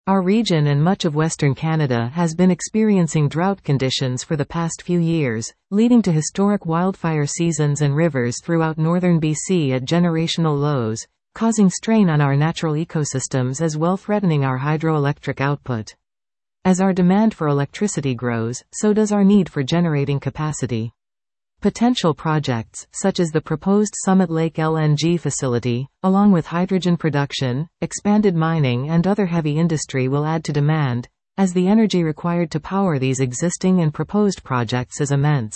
Our region and much of Western Canada has been experiencing drought conditions for the past few years, leading to historic wildfire seasons and rivers throughout northern BC at generational lows, causing strain on our natural ecosystems as well threatening our hydroelectric output. As our demand for electricity grows, so does our need for generating capacity. Potential projects, such as the proposed Summit Lake LNG facility, along with hydrogen production, expanded mining and other heavy industry will add to demand, as the energy required to power these existing and proposed projects is immense.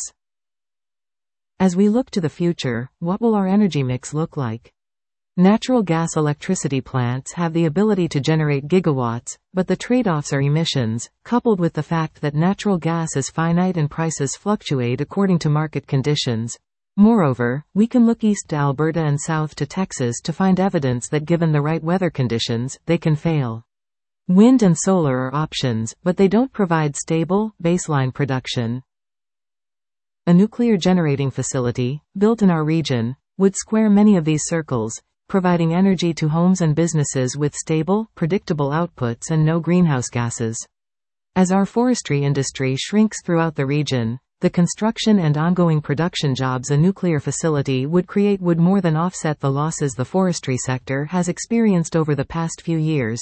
As we look to the future, what will our energy mix look like? Natural gas electricity plants have the ability to generate gigawatts, but the trade-offs are emissions, coupled with the fact that natural gas is finite and prices fluctuate according to market conditions. Moreover, we can look east to Alberta and south to Texas to find evidence that given the right weather conditions, they can fail. Wind and solar are options, but they don't provide stable, baseline production. A nuclear generating facility, built in our region, would square many of these circles, providing energy to homes and businesses with stable, predictable outputs and no greenhouse gases. As our forestry industry shrinks throughout the region, the construction and ongoing production jobs a nuclear facility would create would more than offset the losses the forestry sector has experienced over the past few years.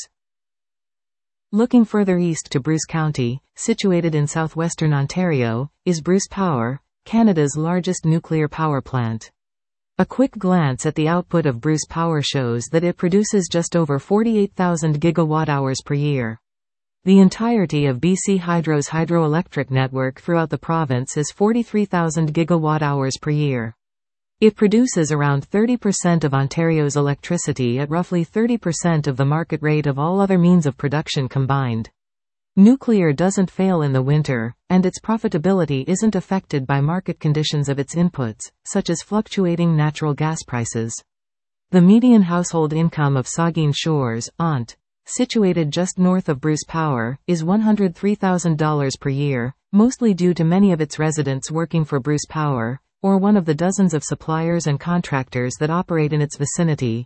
Looking further east to Bruce County, situated in southwestern Ontario, is Bruce Power, Canada's largest nuclear power plant. A quick glance at the output of Bruce Power shows that it produces just over 48,000 gigawatt-hours per year. The entirety of BC Hydro's hydroelectric network throughout the province is 43,000 gigawatt-hours per year. It produces around 30% of Ontario's electricity at roughly 30% of the market rate of all other means of production combined. Nuclear doesn't fail in the winter, and its profitability isn't affected by market conditions of its inputs, such as fluctuating natural gas prices. The median household income of Saugeen Shores, ONT, situated just north of Bruce Power, is $103,000 per year, mostly due to many of its residents working for Bruce Power, or one of the dozens of suppliers and contractors that operate in its vicinity.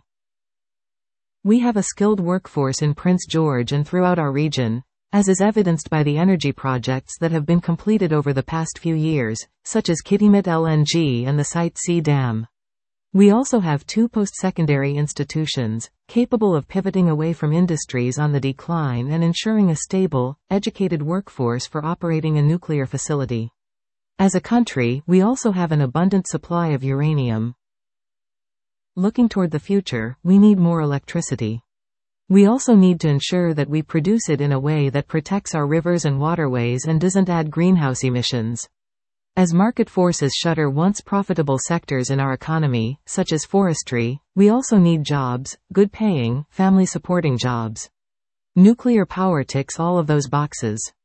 We have a skilled workforce in Prince George and throughout our region, as is evidenced by the energy projects that have been completed over the past few years, such as Kitimat LNG and the Site C Dam. We also have two post-secondary institutions, capable of pivoting away from industries on the decline and ensuring a stable, educated workforce for operating a nuclear facility. As a country, we also have an abundant supply of uranium. Looking toward the future, we need more electricity. We also need to ensure that we produce it in a way that protects our rivers and waterways and doesn't add greenhouse emissions. As market forces shutter once profitable sectors in our economy, such as forestry, we also need jobs, good-paying, family-supporting jobs. Nuclear power ticks all of those boxes.